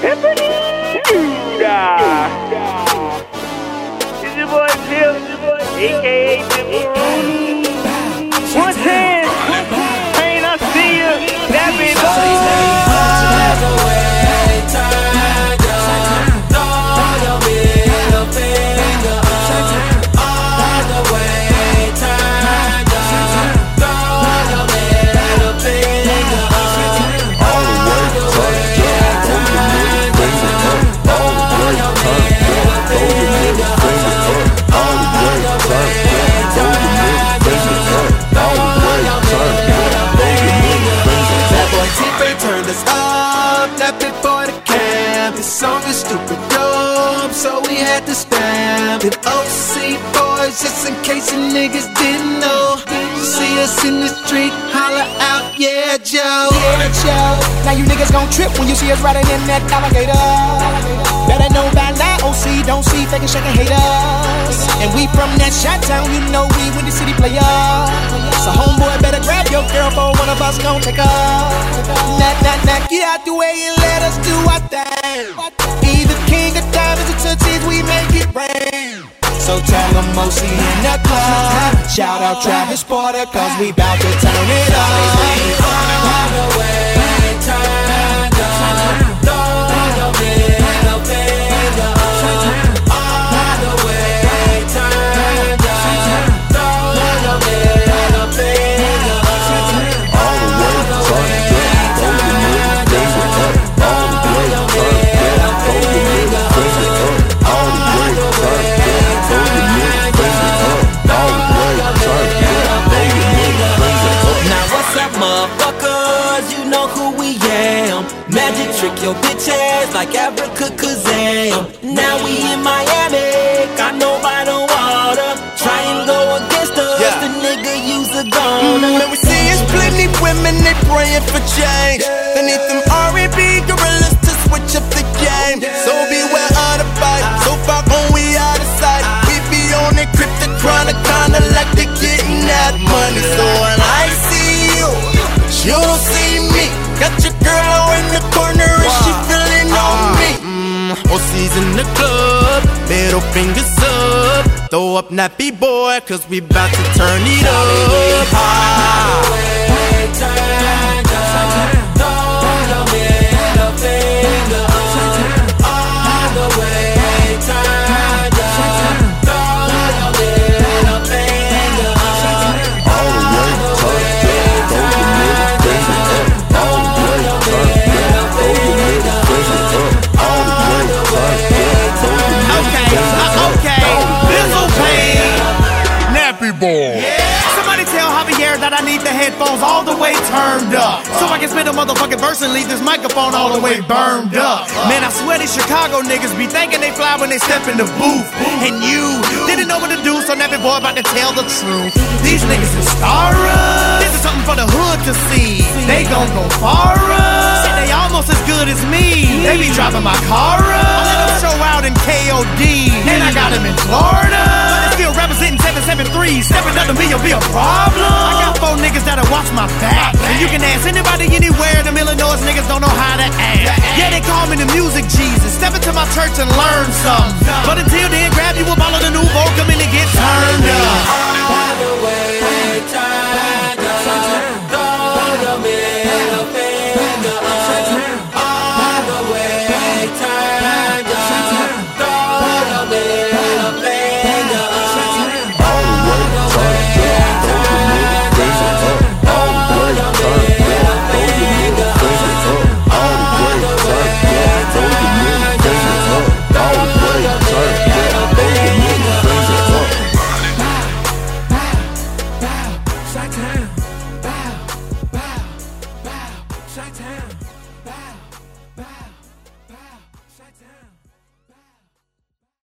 It's your boy Phil, a.k.a. Pepperoni. 110, Pain, I see you, that be to stamp it. OC boys, just in case you niggas didn't know. See us in the street, holla out, yeah, Joe. Yeah, Joe. Now you niggas gon' trip when you see us riding in that alligator. Better know by now, OC, don't see faking, shaking haters. And we from that shot town, you know we with the city player. So homeboy, better grab your girl for one of us gon' take her. Nah, get out the way and let us do our thing. Either king of diamonds or tootsies, we make it rain. So tell them OC in the club. Shout out Travis Porter, cause we bout to turn it up. All the way, turn up. Throw your middle finger up. All the way, turn up. Throw your middle finger up. All the way, turn up. Throw your middle finger up. All the way, turn up. Throw your middle finger up. All the way, turn up. Magic trick your bitch ass like Abracadabra. Now we in Miami, got nobody on water. Try and go against us, the nigga use a gun. Man, we see it's plenty women, they praying for change. They need them R&B gorillas to switch up the game. So beware of the fight, so far gone we out of sight. We be on it, cryptochronic, kinda like they getting that money. So when I see you, you don't see me. Got your girl in the corner and she feeling on me. OC's in the club, middle fingers up. Throw up nappy boy, cause we bout to turn it up. All the way, turn up. Throw your middle finger up. All the way, turn up. Throw your middle finger up. All the way, turn up. Throw your middle finger up. Boy. Somebody tell Javier that I need the headphones all the way turned up, so I can spit a motherfucking verse and leave this microphone all the way burned up. Man, I swear these Chicago niggas be thinking they fly when they step in the booth. And you didn't know what to do, so Nappy Boy about to tell the truth. These niggas is starers. This is something for the hood to see. They gon' go far up. Shit, they almost as good as me. They be driving my car up. I let them show out in KOD, and I got them in Florida. But they still representing 773. Stepping up to me, you'll be a problem. I got 4 niggas that'll watch my back. And you can ask anybody anywhere, them Illinois niggas don't know how to act. Yeah, they call me the music Jesus. Step into my church and learn something. But until then, grab you a bottle of the Nouveau, come in and get turned up. All the way.